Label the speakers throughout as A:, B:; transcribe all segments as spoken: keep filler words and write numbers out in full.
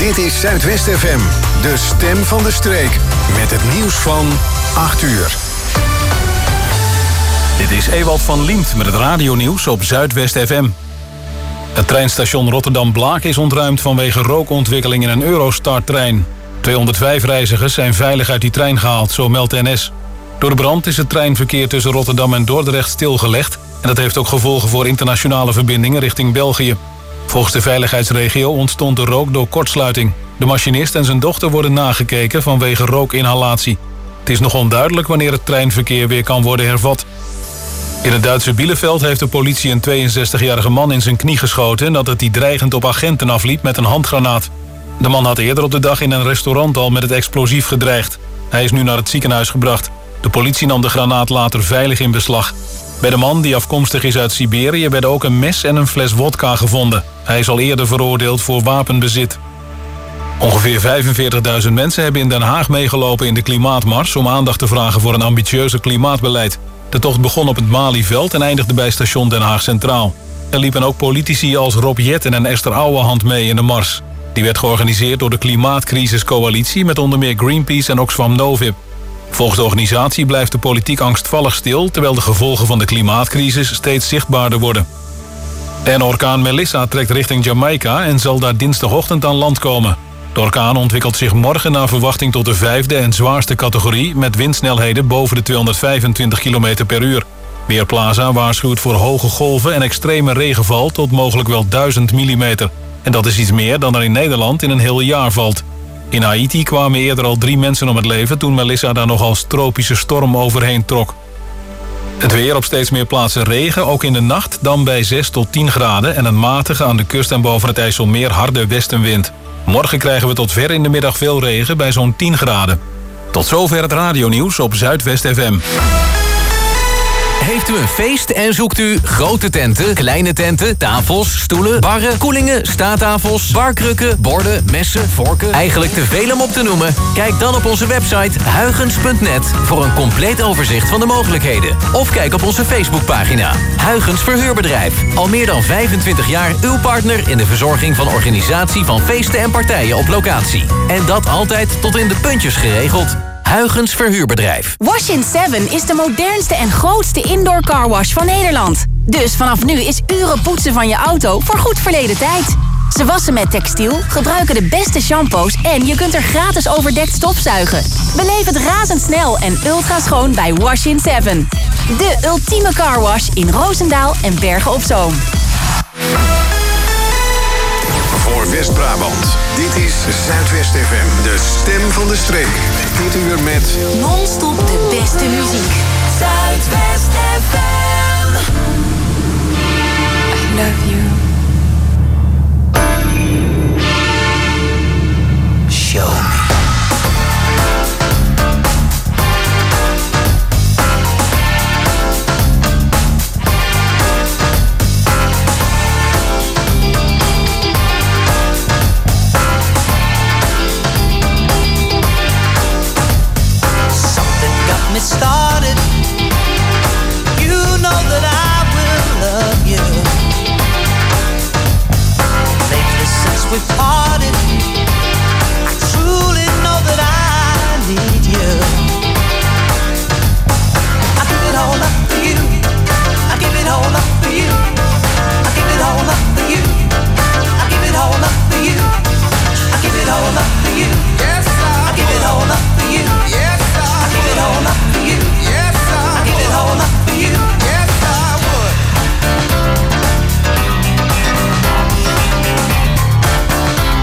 A: Dit is Zuidwest F M, de stem van de streek. Met het nieuws van acht uur.
B: Dit is Ewald van Liemt met het radionieuws op Zuidwest F M. Het treinstation Rotterdam-Blaak is ontruimd vanwege rookontwikkeling in een Eurostar-trein. tweehonderdvijf reizigers zijn veilig uit die trein gehaald, zo meldt N S. Door de brand is het treinverkeer tussen Rotterdam en Dordrecht stilgelegd. En dat heeft ook gevolgen voor internationale verbindingen richting België. Volgens de veiligheidsregio ontstond de rook door kortsluiting. De machinist en zijn dochter worden nagekeken vanwege rookinhalatie. Het is nog onduidelijk wanneer het treinverkeer weer kan worden hervat. In het Duitse Bielefeld heeft de politie een tweeënzestigjarige man in zijn knie geschoten... nadat hij dreigend op agenten afliep met een handgranaat. De man had eerder op de dag in een restaurant al met het explosief gedreigd. Hij is nu naar het ziekenhuis gebracht. De politie nam de granaat later veilig in beslag. Bij de man, die afkomstig is uit Siberië, werden ook een mes en een fles wodka gevonden. Hij is al eerder veroordeeld voor wapenbezit. Ongeveer vijfenveertigduizend mensen hebben in Den Haag meegelopen in de klimaatmars... om aandacht te vragen voor een ambitieuze klimaatbeleid. De tocht begon op het Malieveld en eindigde bij station Den Haag Centraal. Er liepen ook politici als Rob Jetten en Esther Ouwehand mee in de mars. Die werd georganiseerd door de Klimaatcrisiscoalitie... met onder meer Greenpeace en Oxfam Novib. Volgens de organisatie blijft de politiek angstvallig stil... terwijl de gevolgen van de klimaatcrisis steeds zichtbaarder worden. En orkaan Melissa trekt richting Jamaica... en zal daar dinsdagochtend aan land komen. De orkaan ontwikkelt zich morgen naar verwachting tot de vijfde en zwaarste categorie... met windsnelheden boven de tweehonderdvijfentwintig kilometer per uur. Weerplaza waarschuwt voor hoge golven en extreme regenval... tot mogelijk wel duizend millimeter. En dat is iets meer dan er in Nederland in een heel jaar valt. In Haiti kwamen eerder al drie mensen om het leven... toen Melissa daar nog als tropische storm overheen trok. Het weer op steeds meer plaatsen regen, ook in de nacht... dan bij zes tot tien graden en een matige aan de kust en boven het IJsselmeer harde westenwind. Morgen krijgen we tot ver in de middag veel regen bij zo'n tien graden. Tot zover het radionieuws op Zuidwest F M.
C: Heeft u een feest en zoekt u grote tenten, kleine tenten, tafels, stoelen, barren, koelingen, staattafels, barkrukken, borden, messen, vorken? Eigenlijk te veel om op te noemen? Kijk dan op onze website huygens punt net voor een compleet overzicht van de mogelijkheden. Of kijk op onze Facebookpagina. Huygens Verhuurbedrijf. Al meer dan vijfentwintig jaar uw partner in de verzorging van organisatie van feesten en partijen op locatie. En dat altijd tot in de puntjes geregeld. Huygens Verhuurbedrijf.
D: Wash in seven is de modernste en grootste indoor carwash van Nederland. Dus vanaf nu is uren poetsen van je auto voor goed verleden tijd. Ze wassen met textiel, gebruiken de beste shampoos... en je kunt er gratis overdekt stofzuigen. Beleef het razendsnel en ultra schoon bij Wash in seven. De ultieme carwash in Roosendaal en Bergen op Zoom.
A: Voor West-Brabant, dit is Zuidwest F M, de stem van de streek. Dit uur met
D: non-stop de beste muziek.
E: Zuidwest F M.
F: I love you.
E: Show me. Me started. You know that I will love you. Lately since we parted, I truly know that I need you. I give it all up for you. I give it all up for you. I give it all up for you. I give it all up for you. I give it all up for you. Yes, I give it all up for you. Yes, I give it all up for you. Yes, I give it all up for you. Yes, I would.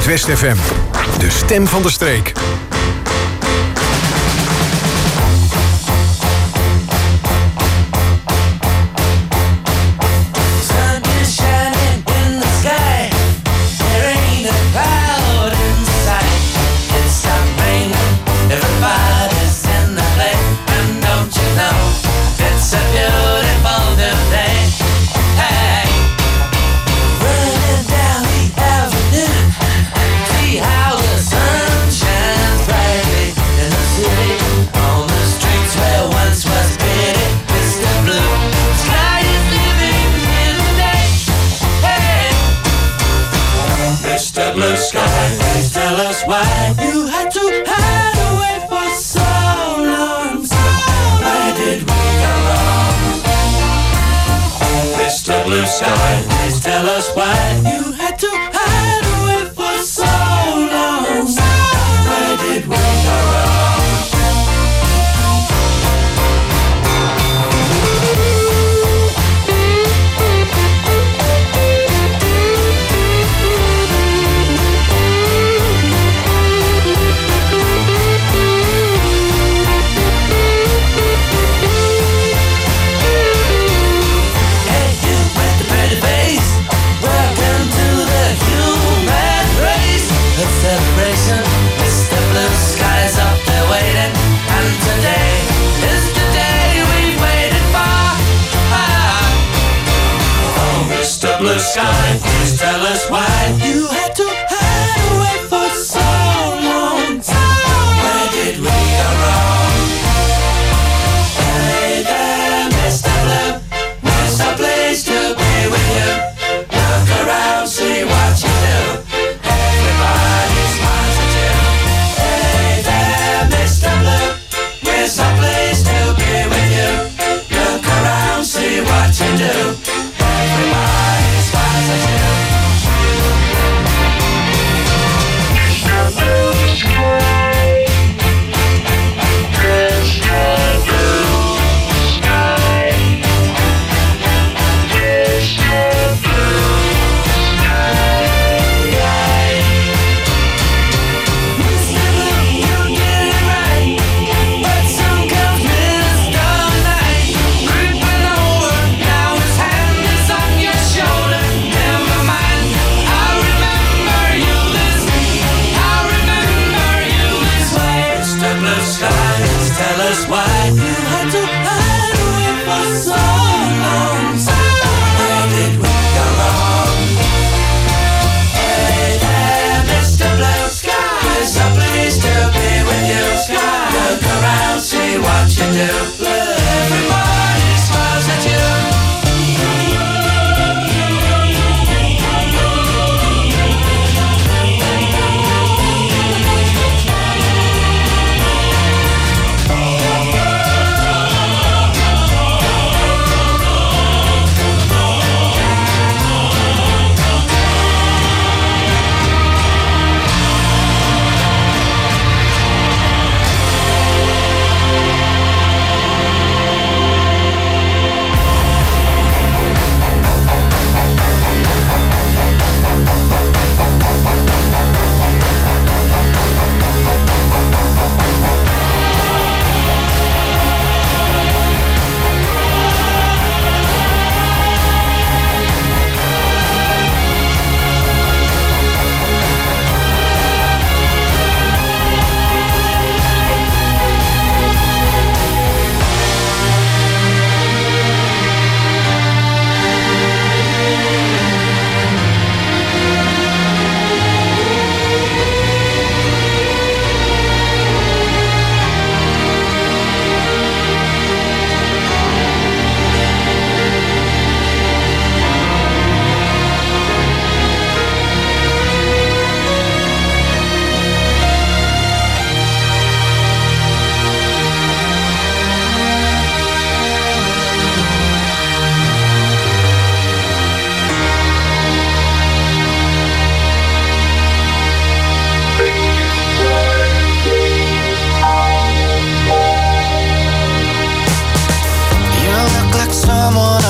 A: Zuidwest F M, de stem van de streek.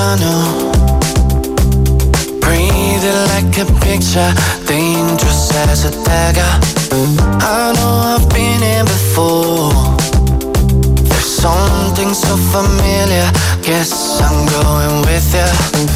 F: picture, dangerous as as a dagger. I know I've been here before. There's something so familiar. Guess I'm going with ya.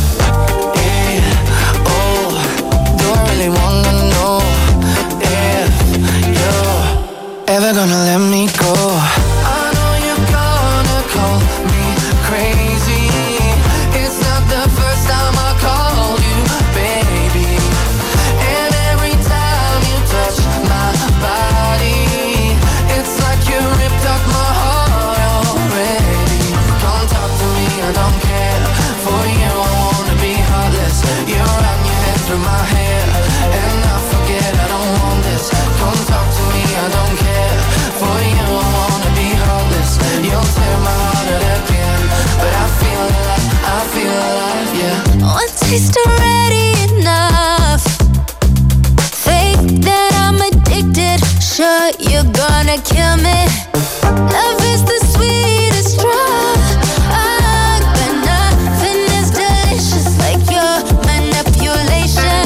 F: Yeah, oh, do I really wanna know if you're ever gonna let me go? I know you're gonna call me crazy. It's not the first time I called you baby. And every time you touch my body, it's like you ripped up my heart already. Come talk to me, I don't care. For you I wanna be heartless. You run your head through my hair, and I forget I don't want this. Come talk to me, I don't care. For you I wanna be heartless. You'll tear my heart out again, but I feel alive, I feel alive, yeah.
G: One taste already enough. Fake that I'm addicted. Sure you're gonna kill me. Love is the sweetest drug, but nothing is delicious like your manipulation.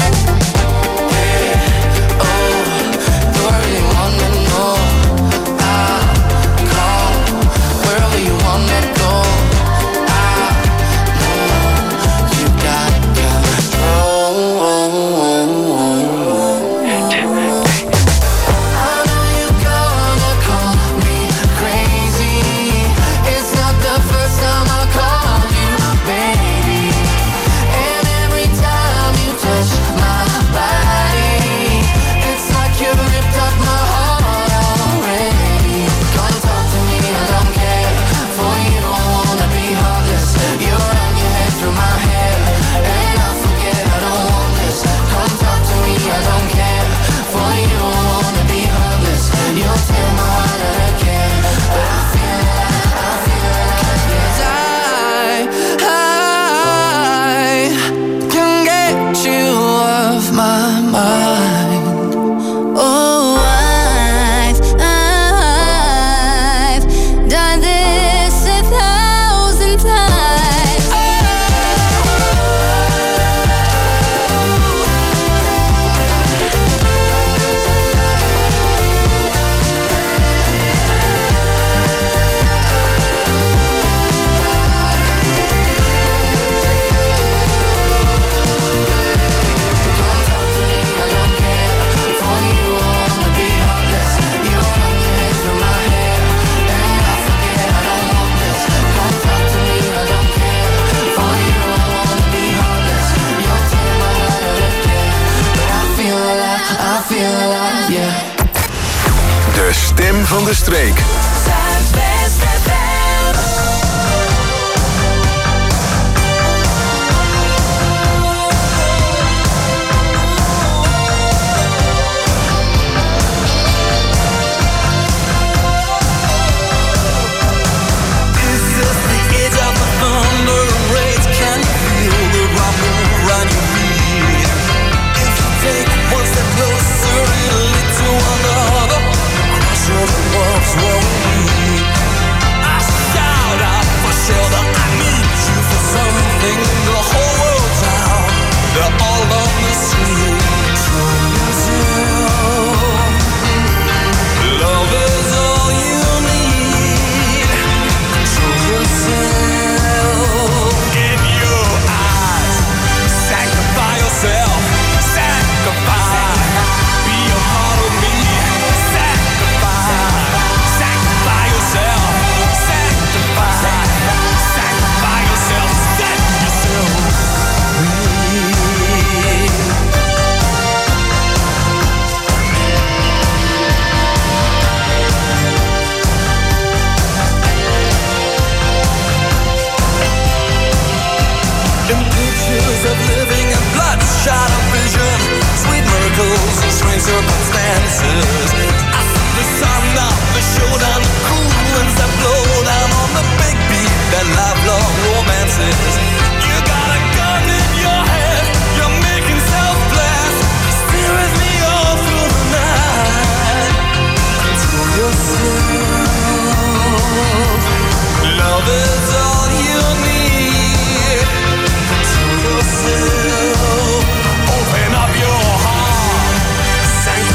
F: Yeah, oh, do I really wanna know? I'll call wherever you wanna go. I know you got I know you're gonna call me crazy. It's not the first time I called you baby. And every time you touch my body, it's like you ripped up my heart already. Come talk to me, I don't care. For you I wanna be heartless. You run your head through my hair, and I forget I don't want this. Come talk to me, I don't care. For you I wanna be heartless. You'll tear my heart out again, but I feel alive, I feel alive, yes. I, I can get you off my mind.
G: Oh, I've, I've done this a thousand times.
A: De stem van de streek.
E: Open up your heart,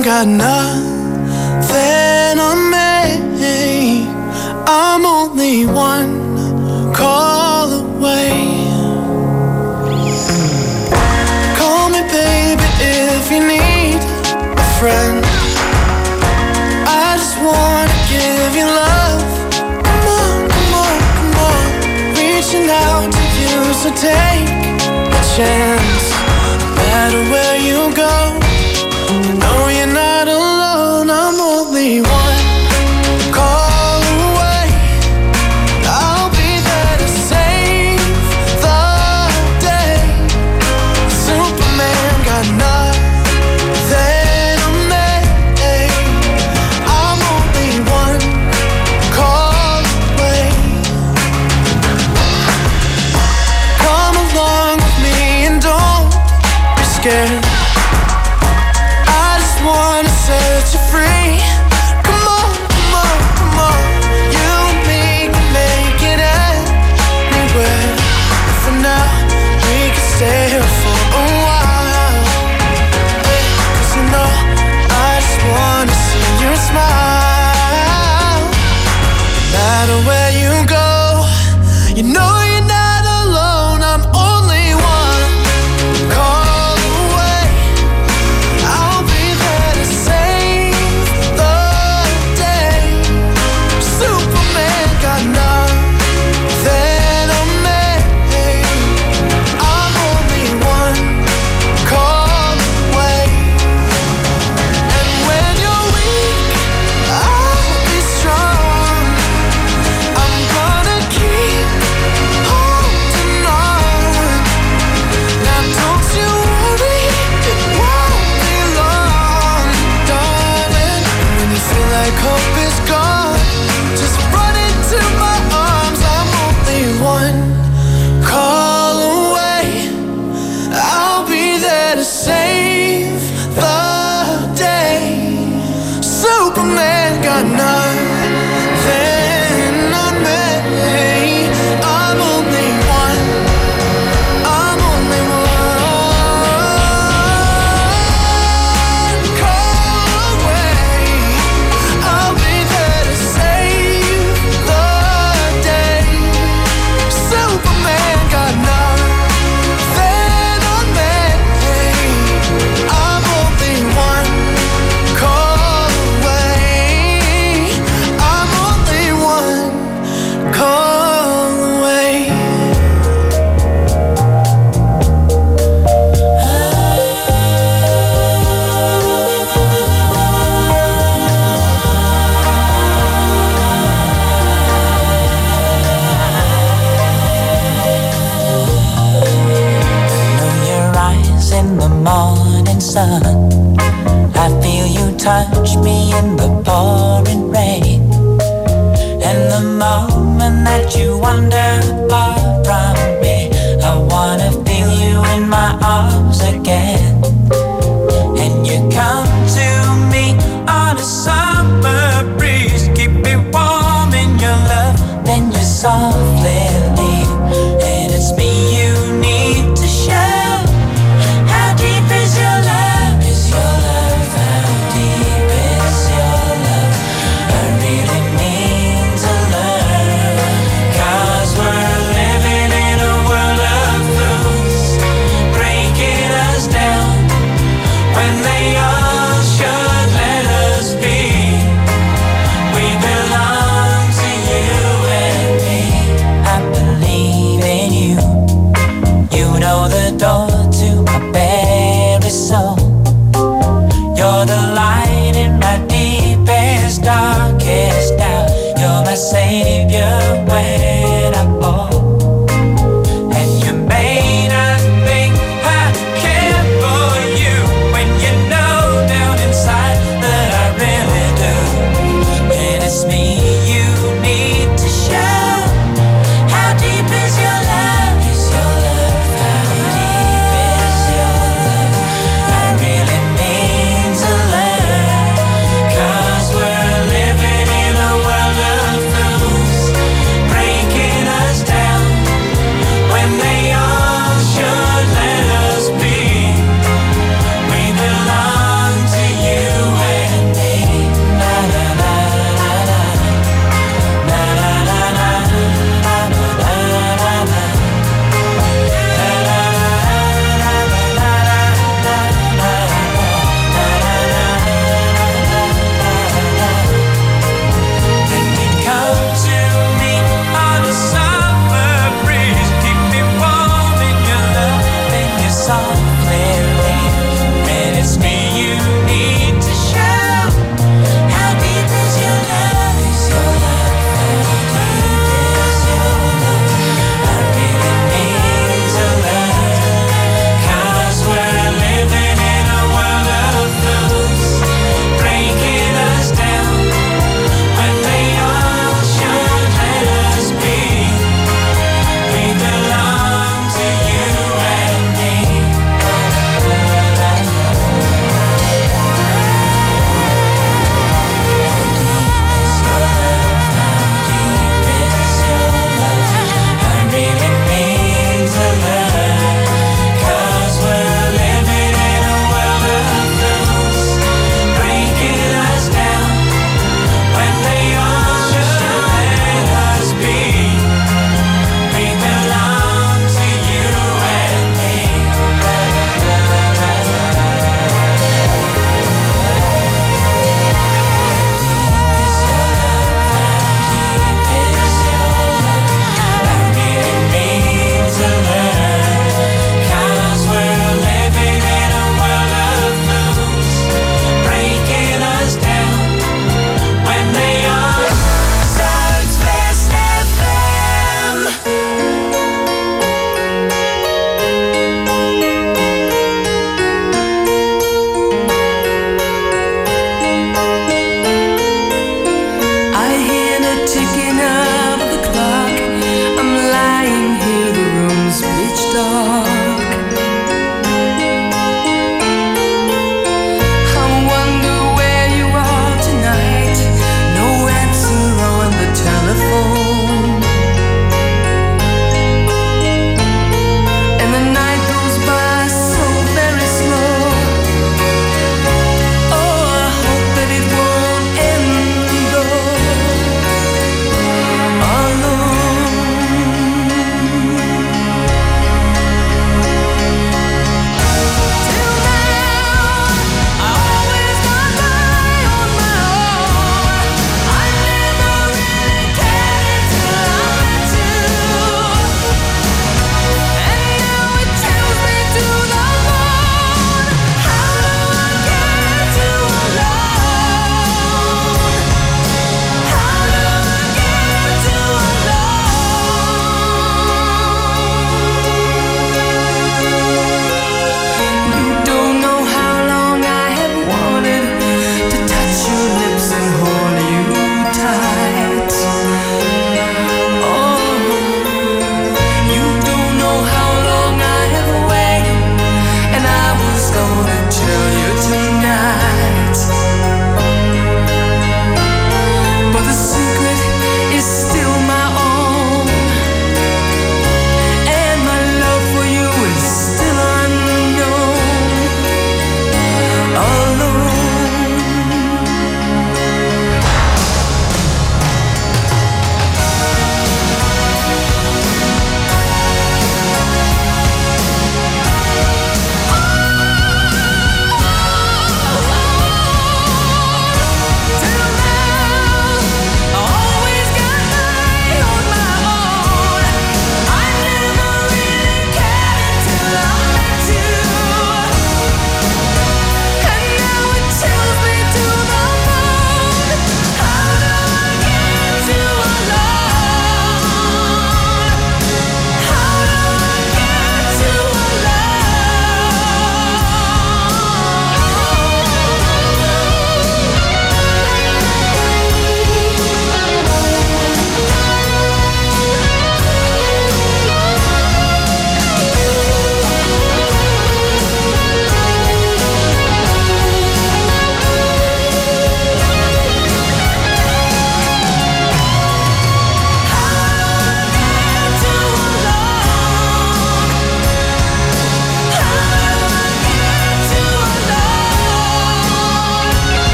F: Superman got nothing on me. I'm only one call away. Call me baby if you need a friend. I just wanna give you love. Come on, come on, come on. Reaching out to you, so take a chance. No matter where you go, you know you're not alone. I'm only one call away. I'll be there to save the day. Superman got nothing on me. I'm only one call away. Come along with me and don't be scared. I just wanna set you free. Come on, come on, come on. You and me can make it anywhere. But for now, we can stay here for a while. Hey, 'cause you know, I just wanna see your smile. No matter where you go, you know you're not alone. I'm only one call away. I'll be there to save the day. Superman got nothing on me. I'm only one call away. And when you're weak, I'll be strong. I'm gonna keep holding on. Now don't you worry, it won't be long, darling. When you feel like hope is gone, just run into my arms. I'm only one call away. I'll be there to save the day. Superman got nothing on me. I'm only one. I'm only one call away. I'll be there to save the day. Superman got nothing on me. I'm only one call away. I'm only one call away.
H: Know your eyes in the morning sun. I feel you touch me in the pouring rain. And the moment that you wander far from me, I wanna feel you in my arms again. And you come to me on a summer breeze, keep me warm in your love, then you softly leave. And it's me you need to show. How deep is your love? Is your love? How deep is your love? I really need to learn. 'Cause we're living in a world of fools, breaking us down when they all should let us be. We belong to you and me. I believe in you. You know the door to my very soul. You're the light in my deepest, darkest doubt. You're my savior when I fall. And you may not think I care for you when you know down inside that I really do. And it's me you need to show. How deep is your love? Is your love? How deep is your love? I really need to learn. 'Cause we're living in a world of fools,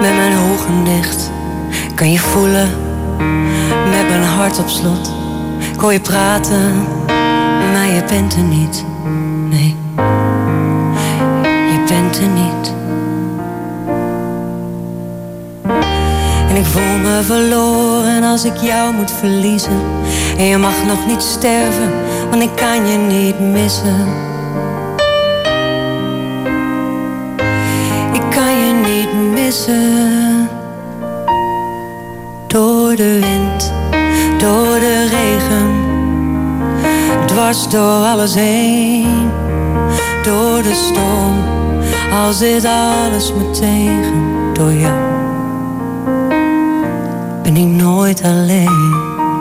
I: met mijn ogen dicht. Kan je voelen, met mijn hart op slot. Ik hoor je praten, maar je bent er niet. Nee, je bent er niet. En ik voel me verloren als ik jou moet verliezen. En je mag nog niet sterven, want ik kan je niet missen. Ik kan je niet missen. Door de wind, door de regen, dwars door alles heen. Door de storm, al zit alles me tegen. Door jou ben ik nooit alleen.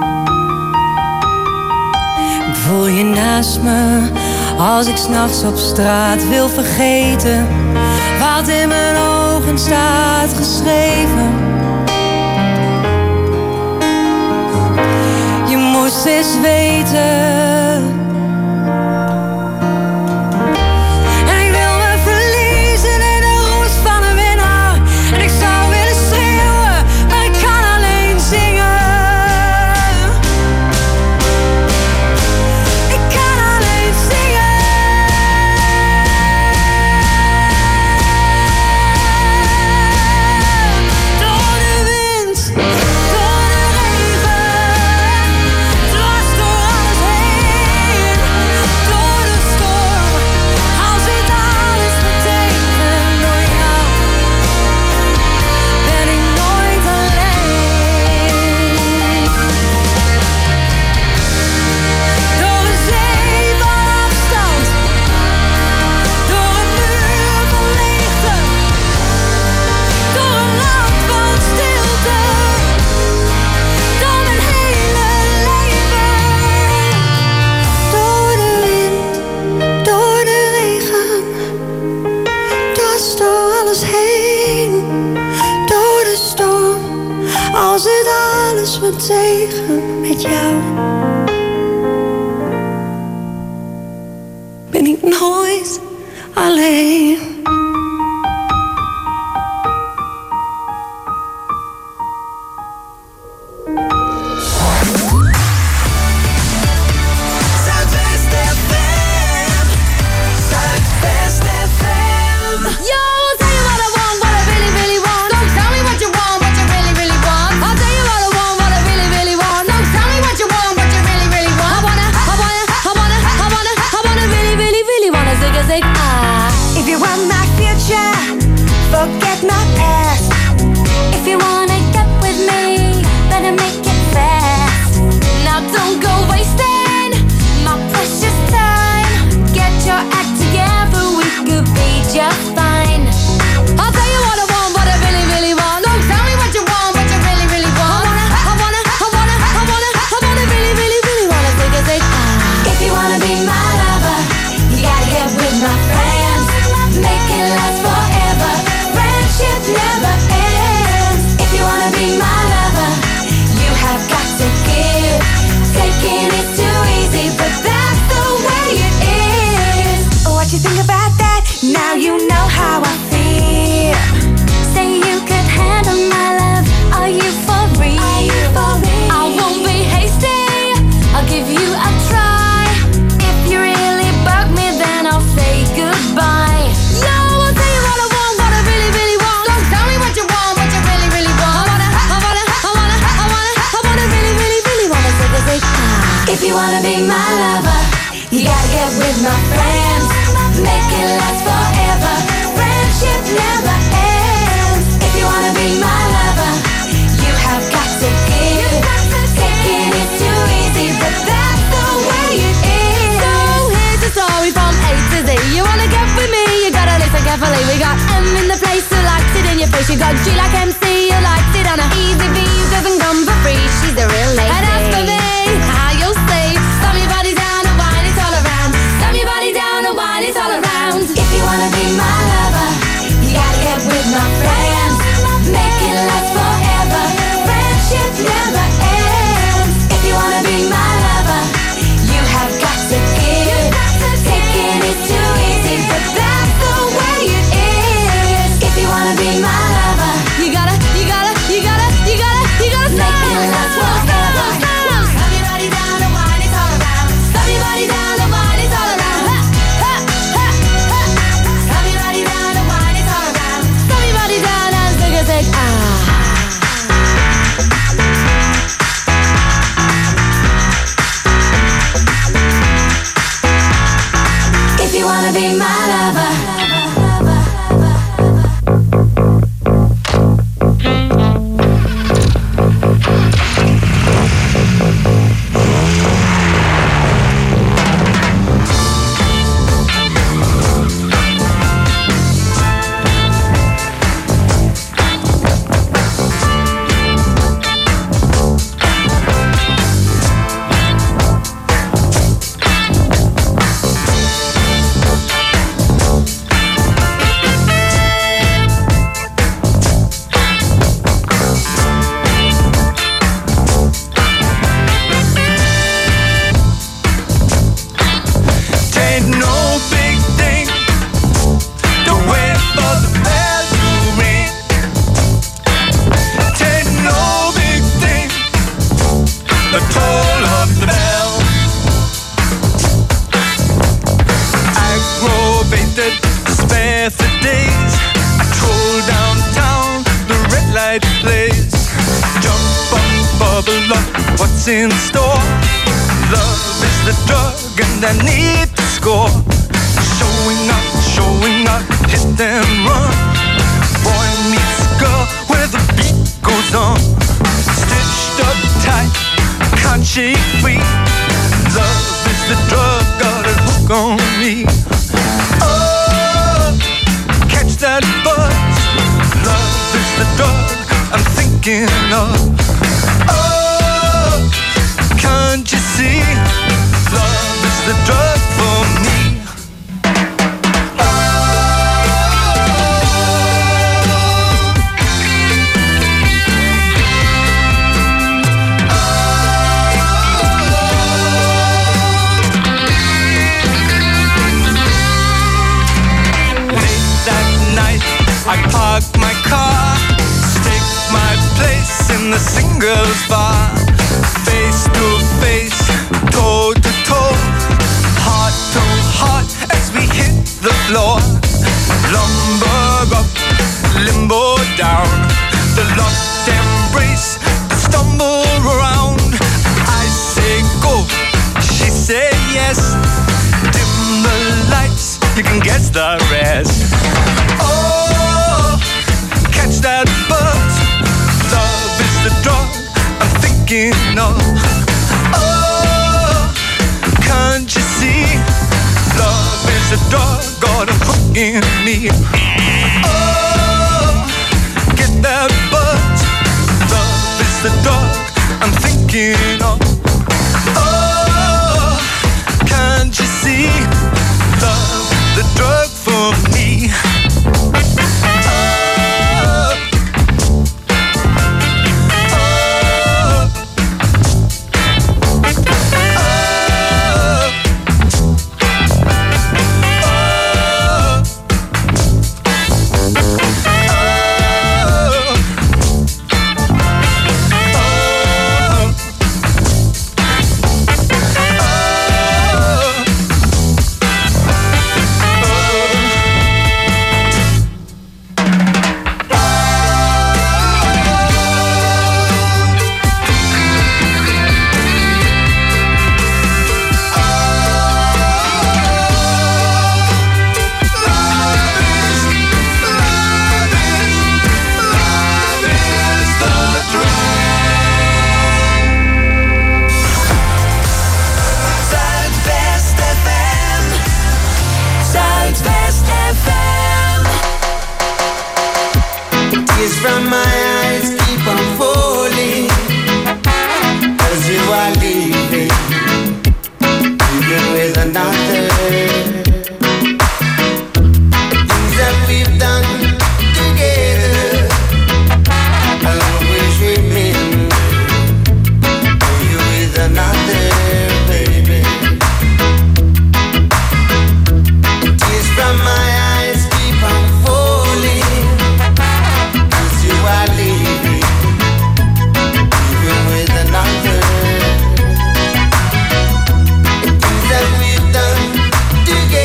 I: Ik voel je naast me, als ik 's nachts op straat wil vergeten wat in mijn ogen staat geschreven. Je moest eens weten. En ik wil me verliezen in de roes van een winnaar. En ik zou willen schreeuwen, maar ik kan alleen zingen. Ik kan alleen zingen. Door de wind, door de regen, dwars door alles heen. Door de storm, al zit alles me tegen. Door jou ben ik nooit alleen. Door een zee van afstand, door een muur van leegte, door een land van stilte, door mijn hele leven. Door de wind, door de regen, dwars door alles heen. Door de storm, al zit alles me tegen. Met jou ben ik nooit alleen. Zuidwest F M. Zuidwest F M.
G: Yo, I'll tell you what I want, what I really, really want. Don't tell me what you want, what you really, really want. I'll tell you what I want, what I really, really want. Don't tell me what you want, what you really, really want. I wanna, I wanna, I wanna, I wanna, I wanna really, really, really wanna zig a zig ah.
I: If you want my future, forget my past.
G: If you wanna get with me, better make it fast. Now don't go wasting my precious time. Get your act together, we could be just fine. I'll tell you what I want, what I really, really want. Don't tell me what you want, what you really, really want. I wanna, I wanna, I wanna, I wanna, I wanna really, really, really wanna zig a zig ah.
I: If you wanna be my lover, you gotta get with my friends. Make it last forever. Friendship never ends. If you wanna be my lover, you have got to give. Taking is too easy, but that's the way it is. What you think about that? Now you know how I feel.
G: Say you could handle my love. Are you for real?
I: Are you for real?
G: I won't be hasty. I'll give you a try. If you really bug me, then I'll say goodbye. Yo, I'll tell you what I want, what I really, really want. Don't tell me what you want, what you really, really want. I wanna, I wanna, I wanna, I wanna, I wanna really, really, really wanna zig a zig ah.
I: If you wanna be my lover, you gotta get with my friends. Make it last forever. Friendship never ends. If you wanna be my lover, you have got to give. Taking is too easy, but that's the way it is.
G: So here's the story from A to Z. You wanna get with me, you gotta listen carefully. We got M in the place who likes it in your face. You got G like M C, who likes it on a easy V, who doesn't come for free. She's a real lady. And as for me, how you'll say, slam your body down and wine it all around. Slam your body down and wine it all around.
I: If you wanna be my lover, you gotta get with my friends. Make it last forever. Friendship never ends. If you wanna be my lover, you have got to give. Taking is too easy, but that's the way it is. If you wanna be my lover,
G: You got
J: right place. Jump up, bubble up, what's in store? Love is the drug and I need to score. Showing up, showing up, hit and run. Boy meets girl where the beat goes on. Stitched up tight, can't shake free. Love is the drug, got a hook on me. Oh, catch that buzz. Love is the drug I'm thinking of. Oh, can't you see? Love is the drug for me. I park my car, stake my place in the singles bar. Face to face, toe to toe, heart to heart as we hit the floor. Lumber up, limbo down, the locked embrace, the stumble around. I say go, she say yes. Dim the lights, you can guess the rest. Oh, catch that buzz. Love is the drug I'm thinking of. Oh, can't you see? Love is the drug, got a hook in me. Oh, get that buzz. Love is the drug I'm thinking of. Oh, can't you see? Love, the drug for me.
F: Together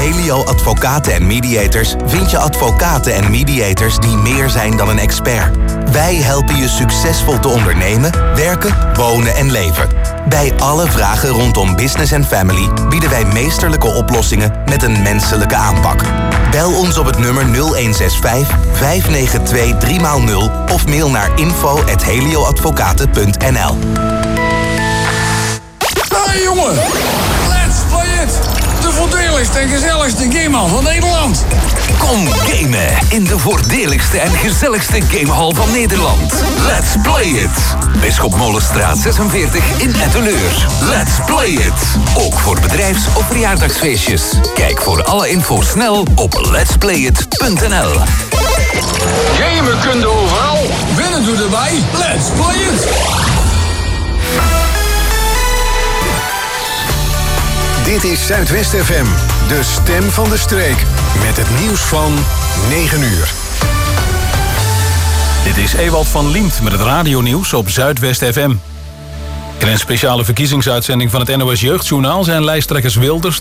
K: Helio Advocaten en Mediators vind je advocaten en mediators die meer zijn dan een expert. Wij helpen je succesvol te ondernemen, werken, wonen en leven. Bij alle vragen rondom business en family bieden wij meesterlijke oplossingen met een menselijke aanpak. Bel ons op het nummer nul een zes vijf, vijf negen twee, drie nul of mail naar info at helioadvocaten punt n l.
L: Hey jongen, let's play it! De voordeligste en gezelligste gamehal van Nederland.
C: Kom gamen in de voordeligste en gezelligste gamehal van Nederland. Let's play it! Bisschop Molenstraat zesenveertig in Etteleur. Let's play it! Ook voor bedrijfs- of verjaardagsfeestjes. Kijk voor alle info snel op letsplayit punt n l.
L: Gamen kun je overal, winnen doe erbij. Let's play it!
A: Dit is Zuidwest F M, de stem van de streek. Met het nieuws van negen uur.
B: Dit is Ewald van Liemt met het radionieuws op Zuidwest F M. In een speciale verkiezingsuitzending van het N O S Jeugdjournaal zijn lijsttrekkers Wilders,